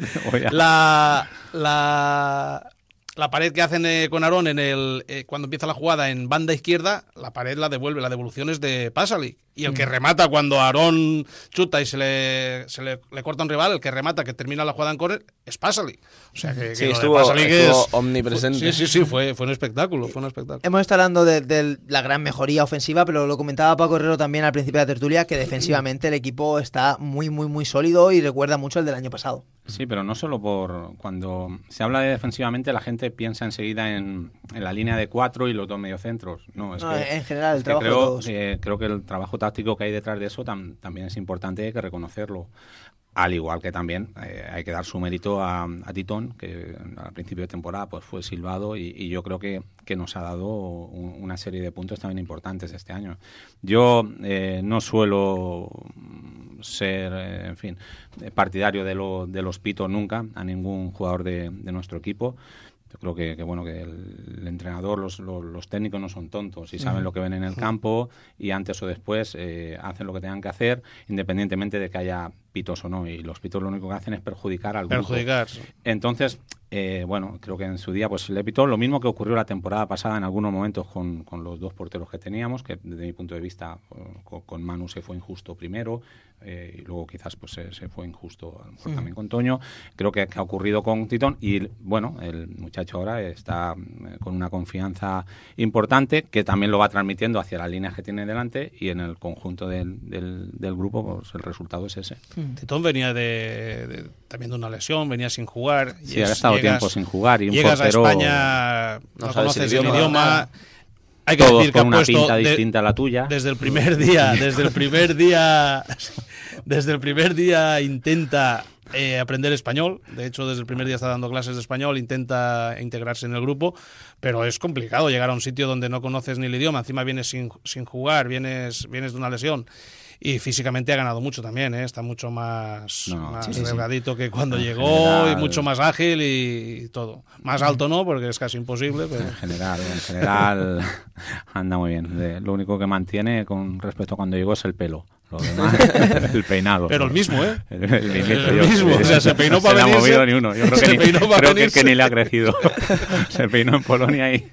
la, la, la pared que hacen eh, con Aarón en el, eh, cuando empieza la jugada en banda izquierda, la pared la devuelve, la devolución es de Pasalic. Y el que remata cuando Aarón chuta y se le, se le, le corta un rival, el que remata, que termina la jugada en córner, es Pasalic. O sea que, que sí, lo estuvo, de Pasalic estuvo es omnipresente. Fue, sí, sí, sí, fue, fue un espectáculo, fue un espectáculo. Hemos estado hablando de, de la gran mejoría ofensiva, pero lo comentaba Paco Herrero también al principio de la tertulia, que defensivamente el equipo está muy, muy, muy sólido y recuerda mucho al del año pasado. Sí, pero no solo por... Cuando se habla de defensivamente, la gente piensa enseguida en, en la línea de cuatro y los dos mediocentros. No, es no, que, en general, el es trabajo creo, de todos. Eh, creo que el trabajo táctico que hay detrás de eso tam, también es importante, hay que reconocerlo. Al igual que también eh, hay que dar su mérito a, a Titón, que al principio de temporada pues fue silbado y, y yo creo que, que nos ha dado un, una serie de puntos también importantes este año. Yo eh, no suelo ser, eh, en fin, partidario de, lo, de los pitos nunca a ningún jugador de, de nuestro equipo. Yo creo que, que bueno que el, el entrenador, los, los, los técnicos no son tontos y saben uh-huh. lo que ven en el campo y antes o después eh, hacen lo que tengan que hacer, independientemente de que haya pitos o no. Y los pitos lo único que hacen es perjudicar al grupo. Perjudicar. Entonces, eh, bueno, creo que en su día pues le pitó lo mismo que ocurrió la temporada pasada en algunos momentos con, con los dos porteros que teníamos, que desde mi punto de vista con, con Manu se fue injusto primero eh, y luego quizás pues se, se fue injusto a lo mejor uh-huh. también con Toño. Creo que, que ha ocurrido con Titón y bueno, el muchacho ahora está eh, con una confianza importante que también lo va transmitiendo hacia las líneas que tiene delante y en el conjunto del, del, del grupo pues el resultado es ese. Uh-huh. Titón venía de, de también de una lesión, venía sin jugar. Sí, ha estado llegas, tiempo sin jugar y un llegas portero, a España, no, no conoces el idioma. idioma hay que decir que con una pinta de, distinta a la tuya. Desde el primer día, desde el primer día, desde el primer día intenta eh, aprender español. De hecho, desde el primer día está dando clases de español, intenta integrarse en el grupo, pero es complicado llegar a un sitio donde no conoces ni el idioma, encima vienes sin, sin jugar, vienes, vienes de una lesión. Y físicamente ha ganado mucho también, ¿eh? Está mucho más, no, más sí, delgadito sí. que cuando en llegó general, y mucho más ágil y, y todo. Más alto no, porque es casi imposible. Pero... En general, en general anda muy bien. De, lo único que mantiene con respecto a cuando llegó es el pelo. Lo demás, el peinado. Pero el mismo, ¿eh? El, el, el, el, el yo, mismo. O sea, se peinó para venirse. No se le ha movido ni uno. Yo creo que, ni, creo que, que ni le ha crecido. Se peinó en Polonia y...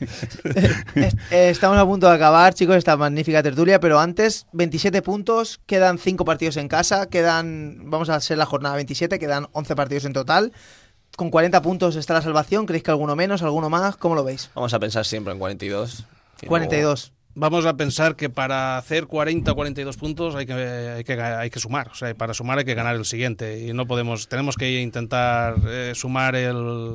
Estamos a punto de acabar, chicos, esta magnífica tertulia, pero antes, veintisiete puntos, quedan cinco partidos en casa, quedan, vamos a hacer la jornada veintisiete, quedan once partidos en total. Con cuarenta puntos está la salvación. ¿Creéis que alguno menos, alguno más? ¿Cómo lo veis? Vamos a pensar siempre en cuarenta y dos. cuarenta y dos. Vamos a pensar que para hacer cuarenta o cuarenta y dos puntos hay que, hay que hay que sumar, o sea, para sumar hay que ganar el siguiente y no podemos, tenemos que intentar eh, sumar el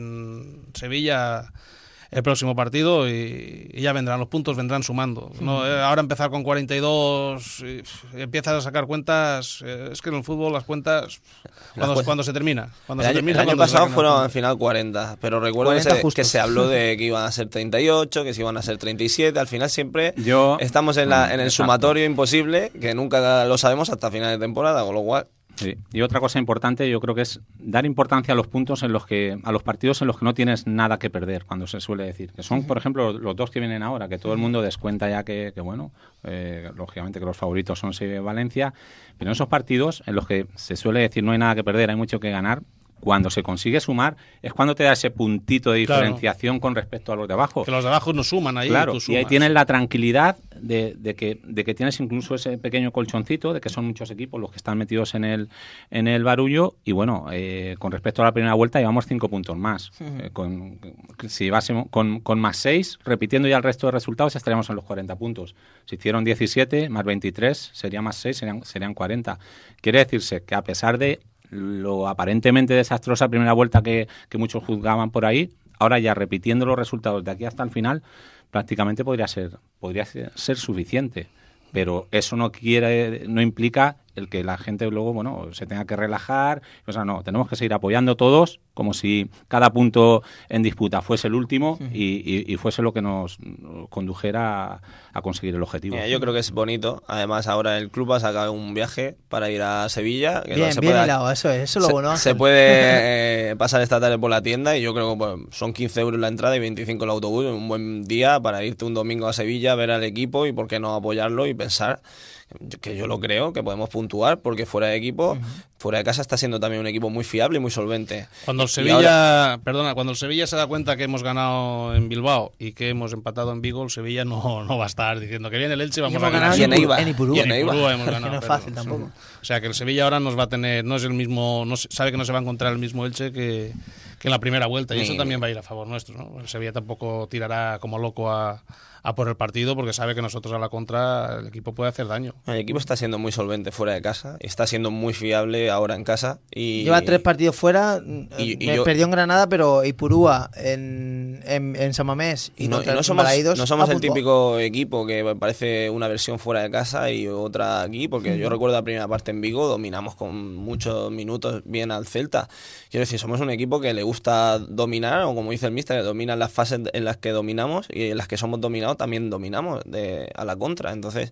en Sevilla el próximo partido y, y ya vendrán los puntos, vendrán sumando. No, eh, ahora empezar con cuarenta y dos, y, y empiezas a sacar cuentas, eh, es que en el fútbol las cuentas cuando, las cuando se termina. Cuando el se año, termina el año pasado fueron al final cuarenta, pero recuerdo que se, que se habló de que iban a ser treinta y ocho, que se iban a ser treinta y siete, al final siempre Yo, estamos en, la, en el exacto. sumatorio imposible, que nunca lo sabemos hasta final de temporada, con lo cual... Sí. Y otra cosa importante yo creo que es dar importancia a los puntos en los que a los partidos en los que no tienes nada que perder, cuando se suele decir que son, por ejemplo, los dos que vienen ahora, que todo el mundo descuenta ya que, que bueno, eh, lógicamente que los favoritos son Sevilla y Valencia, pero en esos partidos en los que se suele decir no hay nada que perder, hay mucho que ganar, cuando se consigue sumar es cuando te da ese puntito de diferenciación, claro, con respecto a los de abajo. Que los de abajo no suman ahí. Claro, tú y ahí tienes la tranquilidad de, de, que, de que tienes incluso ese pequeño colchoncito, de que son muchos equipos los que están metidos en el, en el barullo. Y bueno, eh, con respecto a la primera vuelta llevamos cinco puntos más. Uh-huh. Eh, con, si básemos, con, con más seis, repitiendo ya el resto de resultados, estaríamos en los cuarenta puntos. Si hicieron diecisiete, más veintitrés, sería más seis, serían, serían cuarenta. Quiere decirse que a pesar de lo aparentemente desastrosa primera vuelta que, que muchos juzgaban por ahí, ahora ya repitiendo los resultados de aquí hasta el final, prácticamente podría ser, podría ser, ser suficiente. Pero eso no quiere, no implica el que la gente luego, bueno, se tenga que relajar. O sea, no, tenemos que seguir apoyando todos, como si cada punto en disputa fuese el último uh-huh. y, y, y fuese lo que nos condujera a, a conseguir el objetivo. Mira, yo creo que es bonito. Además, ahora el club ha sacado un viaje para ir a Sevilla. Que bien, no se bien puede, hilado, eso es, eso es lo bueno. Se, se puede eh, pasar esta tarde por la tienda y yo creo que pues, son quince euros la entrada y veinticinco el autobús. Un buen día para irte un domingo a Sevilla, ver al equipo y por qué no apoyarlo y pensar que yo lo creo, que podemos puntuar porque fuera de equipo, uh-huh. fuera de casa está siendo también un equipo muy fiable y muy solvente. Cuando el Sevilla, ahora... perdona, cuando el Sevilla se da cuenta que hemos ganado en Bilbao y que hemos empatado en Vigo, el Sevilla no, no va a estar diciendo que viene el Elche, vamos a ganar. Y en Eibar. En Ipurú. Y en Eibar. hemos ganado. Que no es fácil pero, tampoco. O sea que el Sevilla ahora nos va a tener, no es el mismo, no sabe que no se va a encontrar el mismo Elche que, que en la primera vuelta y sí. Eso también va a ir a favor nuestro, ¿no? El Sevilla tampoco tirará como loco a a por el partido porque sabe que nosotros a la contra el equipo puede hacer daño. El equipo está siendo muy solvente fuera de casa, está siendo muy fiable ahora en casa y lleva tres partidos fuera, y, y me yo... perdió en Granada, pero Ipurúa en, en, en San Mamés y, y no, y no somos, no somos el típico equipo que parece una versión fuera de casa y otra aquí, porque uh-huh. yo recuerdo la primera parte en Vigo, dominamos con muchos minutos bien al Celta. Quiero decir, somos un equipo que le gusta dominar, o como dice el míster, que domina las fases en las que dominamos y en las que somos dominados también dominamos de, a la contra. Entonces,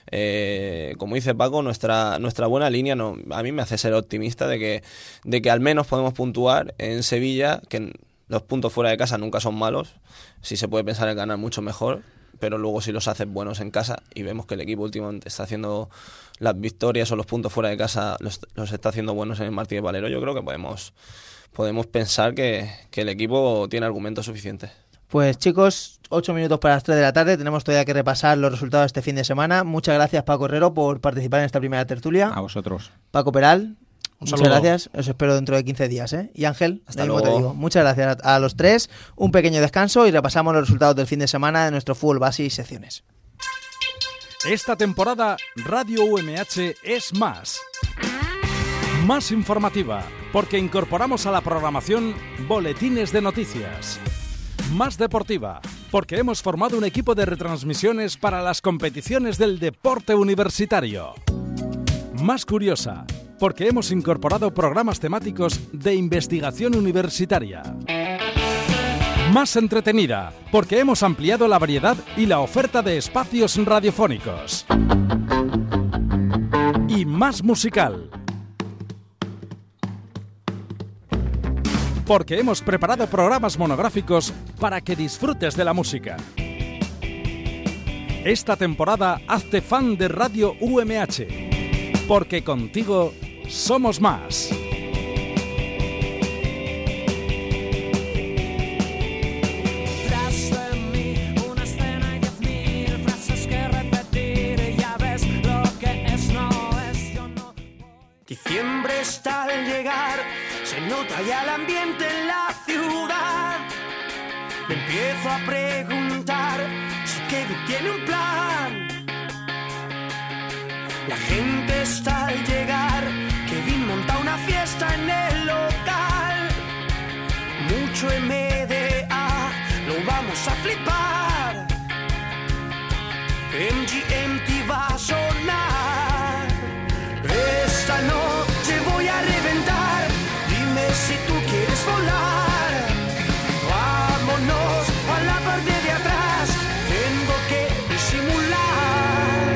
eh, como dice Paco, nuestra nuestra buena línea no, a mí me hace ser optimista de que, de que al menos podemos puntuar en Sevilla, que los puntos fuera de casa nunca son malos, si se puede pensar en ganar mucho mejor, pero luego si los haces buenos en casa y vemos que el equipo últimamente está haciendo las victorias o los puntos fuera de casa los, los está haciendo buenos en el Martínez Valero, yo creo que podemos podemos pensar que, que el equipo tiene argumentos suficientes. Pues chicos, ocho minutos para las tres de la tarde, tenemos todavía que repasar los resultados de este fin de semana. Muchas gracias Paco Herrero por participar en esta primera tertulia. A vosotros. Paco Peral, un muchas saludo. Gracias, os espero dentro de quince días, ¿eh? Y Ángel, hasta luego luego. Te digo. Muchas gracias a, a los tres, un pequeño descanso y repasamos los resultados del fin de semana de nuestro fútbol base y secciones. Esta temporada Radio U M H es más. Más informativa, porque incorporamos a la programación boletines de noticias. Más deportiva, porque hemos formado un equipo de retransmisiones para las competiciones del deporte universitario. Más curiosa, porque hemos incorporado programas temáticos de investigación universitaria. Más entretenida, porque hemos ampliado la variedad y la oferta de espacios radiofónicos. Y más musical, porque hemos preparado programas monográficos para que disfrutes de la música. Esta temporada hazte fan de Radio U M H, porque contigo somos más. Diciembre está al llegar, se nota ya el ambiente en la ciudad. Me empiezo a preguntar si Kevin tiene un plan. La gente está al llegar, Kevin monta una fiesta en el local. Mucho M D A, lo vamos a flipar. M G M T va a sonar. Esta noche voy a reventar, dime si tú quieres volar. Vámonos a la parte de atrás, tengo que disimular.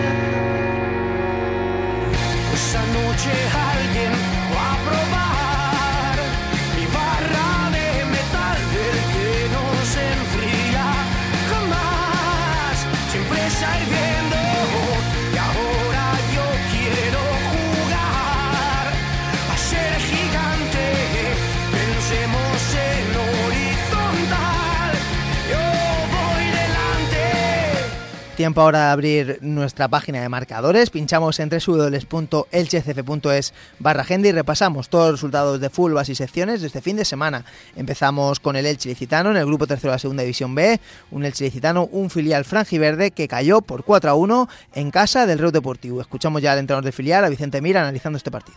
Esta noche alguien va a probar mi barra de metal del que no se enfría jamás. Siempre está hirviendo y ahora yo quiero jugar a ser gigante. Pensemos en horizontal, yo voy delante. Tiempo ahora de abrir nuestra página de marcadores. Pinchamos en doble u doble u doble u punto elche c f punto es barra agenda y repasamos todos los resultados de fútbol, base y secciones de este fin de semana. Empezamos con el Elche Ilicitano en el grupo tercero de la segunda división B. Un Elche Ilicitano, un filial franjiverde que cayó por cuatro a uno en casa del Reus Deportivo. Escuchamos ya al entrenador del filial, a Vicente Mir, analizando este partido.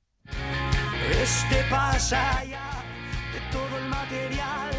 Este pasa ya de todo el material,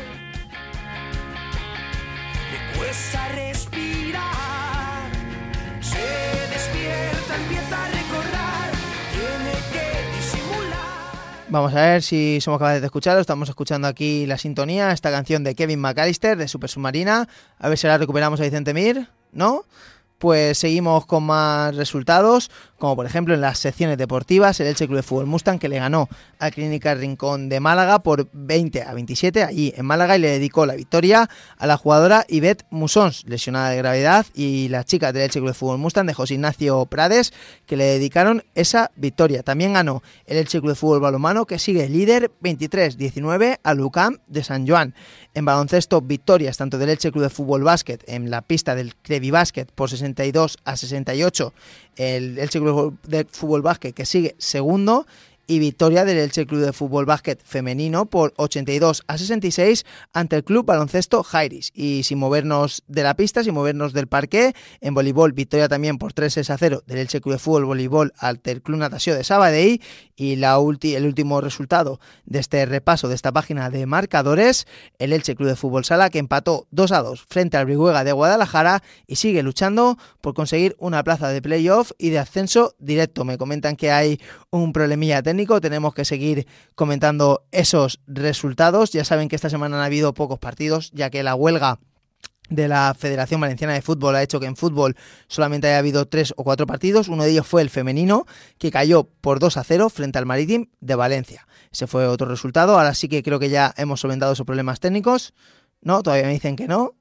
le cuesta respirar, se despierta, empieza a recordar, tiene que disimular. Vamos a ver si somos capaces de escucharlo. Estamos escuchando aquí la sintonía, esta canción de Kevin McAllister de Super Submarina. A ver si la recuperamos a Vicente Mir, ¿no? Pues seguimos con más resultados, como por ejemplo en las secciones deportivas, el Elche Club de Fútbol Mustang, que le ganó a Clínica Rincón de Málaga por veinte a veintisiete allí en Málaga, y le dedicó la victoria a la jugadora Ivette Musons, lesionada de gravedad, y las chicas del Elche Club de Fútbol Mustang de José Ignacio Prades, que le dedicaron esa victoria. También ganó el Elche Club de Fútbol Balonmano, que sigue líder veintitrés diecinueve al U C A M de San Joan. En baloncesto, victorias tanto del Elche Club de Fútbol Básquet en la pista del Crevi Básquet por sesenta y dos a sesenta y ocho, el Elche Club de Fútbol Básquet, que sigue segundo, y victoria del Elche Club de Fútbol Básquet femenino por ochenta y dos a sesenta y seis ante el Club Baloncesto Jairis. Y sin movernos de la pista, sin movernos del parqué, en voleibol, victoria también por tres a cero del Elche Club de Fútbol Voleibol ante el Club Natació de Sabadell. Y la ulti, el último resultado de este repaso de esta página de marcadores, el Elche Club de Fútbol Sala, que empató dos a dos frente al Brihuega de Guadalajara y sigue luchando por conseguir una plaza de playoff y de ascenso directo. Me comentan que hay un problemilla técnico, tenemos que seguir comentando esos resultados. Ya saben que esta semana han habido pocos partidos, ya que la huelga de la Federación Valenciana de Fútbol ha hecho que en fútbol solamente haya habido tres o cuatro partidos. Uno de ellos fue el femenino, que cayó por dos a cero frente al Marítim de Valencia. Ese fue otro resultado. Ahora sí que creo que ya hemos solventado esos problemas técnicos. No, todavía me dicen que no.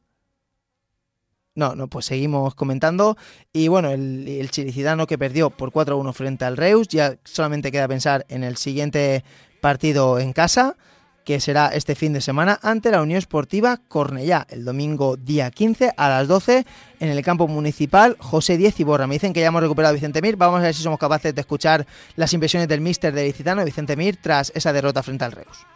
No, no, pues seguimos comentando. Y bueno, el, el Ilicitano, que perdió por cuatro a uno frente al Reus. Ya solamente queda pensar en el siguiente partido en casa, que será este fin de semana ante la Unión Esportiva Cornellá, el domingo día quince a las doce en el campo municipal José Diez Iborra. Me dicen que ya hemos recuperado a Vicente Mir. Vamos a ver si somos capaces de escuchar las impresiones del míster de Ilicitano, Vicente Mir, tras esa derrota frente al Reus.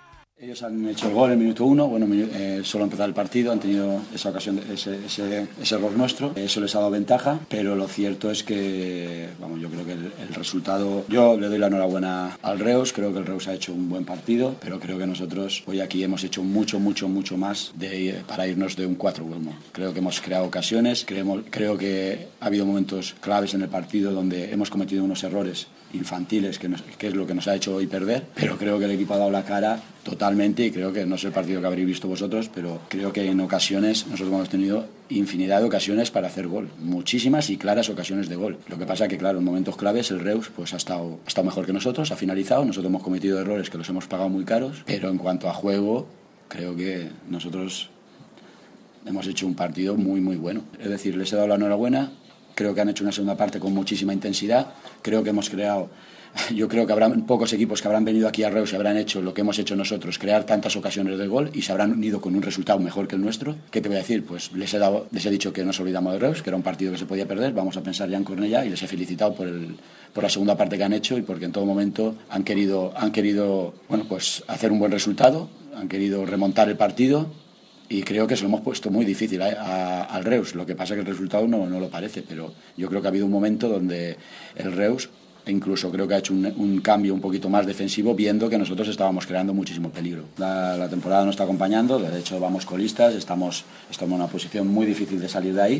Ellos han hecho el gol en el minuto uno, bueno, eh, solo empezar el partido, han tenido esa ocasión, ese, ese, ese error nuestro, eso les ha dado ventaja, pero lo cierto es que, vamos, yo creo que el, el resultado, yo le doy la enhorabuena al Reus, creo que el Reus ha hecho un buen partido, pero creo que nosotros hoy aquí hemos hecho mucho, mucho, mucho más de, para irnos de un cuatro uno. Creo que hemos creado ocasiones, creemos, creo que ha habido momentos claves en el partido donde hemos cometido unos errores infantiles, que, nos, que es lo que nos ha hecho hoy perder, pero creo que el equipo ha dado la cara totalmente y creo que no es el partido que habréis visto vosotros, pero creo que en ocasiones nosotros hemos tenido infinidad de ocasiones para hacer gol, muchísimas y claras ocasiones de gol. Lo que pasa que, claro, en momentos claves el Reus pues, ha, estado, ha estado mejor que nosotros, ha finalizado, nosotros hemos cometido errores que los hemos pagado muy caros, pero en cuanto a juego, creo que nosotros hemos hecho un partido muy, muy bueno. Es decir, les he dado la enhorabuena. Creo que han hecho una segunda parte con muchísima intensidad. Creo que hemos creado, yo creo que habrá pocos equipos que habrán venido aquí a Reus y habrán hecho lo que hemos hecho nosotros, crear tantas ocasiones de gol y se habrán ido con un resultado mejor que el nuestro. ¿Qué te voy a decir? Pues les he, dado, les he dicho que nos olvidamos de Reus, que era un partido que se podía perder, vamos a pensar ya en Cornellá y les he felicitado por, el, por la segunda parte que han hecho y porque en todo momento han querido, han querido bueno, pues hacer un buen resultado, han querido remontar el partido. Y creo que se lo hemos puesto muy difícil a, a, al Reus. Lo que pasa es que el resultado no, no lo parece, pero yo creo que ha habido un momento donde el Reus incluso creo que ha hecho un, un cambio un poquito más defensivo, viendo que nosotros estábamos creando muchísimo peligro. La, la temporada nos está acompañando, de hecho vamos colistas, estamos, estamos en una posición muy difícil de salir de ahí,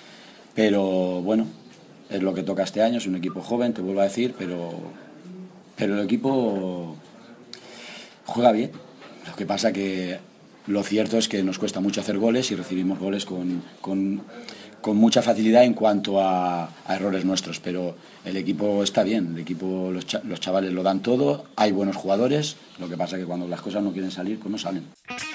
pero bueno, es lo que toca este año, es un equipo joven, te vuelvo a decir, pero, pero el equipo juega bien. Lo que pasa que lo cierto es que nos cuesta mucho hacer goles y recibimos goles con, con, con mucha facilidad en cuanto a, a errores nuestros, pero el equipo está bien, el equipo, los, cha, los chavales lo dan todo, hay buenos jugadores, lo que pasa es que cuando las cosas no quieren salir, pues no salen.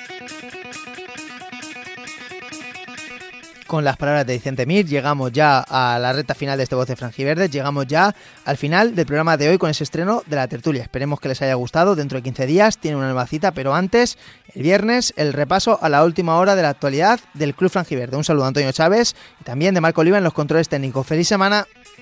Con las palabras de Vicente Mir llegamos ya a la recta final de este Voces Franjiverdes, llegamos ya al final del programa de hoy con ese estreno de la tertulia. Esperemos que les haya gustado. Dentro de quince días tiene una nueva cita, pero antes, el viernes, el repaso a la última hora de la actualidad del Club Franjiverde. Un saludo a Antonio Chávez y también de Marco Oliva en los controles técnicos. ¡Feliz semana!